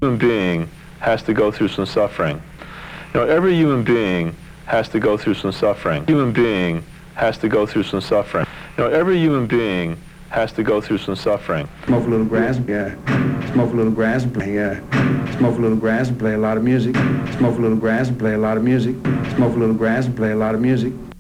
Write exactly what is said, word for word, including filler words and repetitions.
Human being has to go through some suffering. You know, every human being has to go through some suffering. Human being has to go through some suffering. You know, every human being has to go through some suffering. Smoke a little grass, yeah. Smoke a little grass and play, yeah. Smoke a little grass and play a lot of music. Smoke a little grass and play a lot of music. Smoke a little grass and play a lot of music.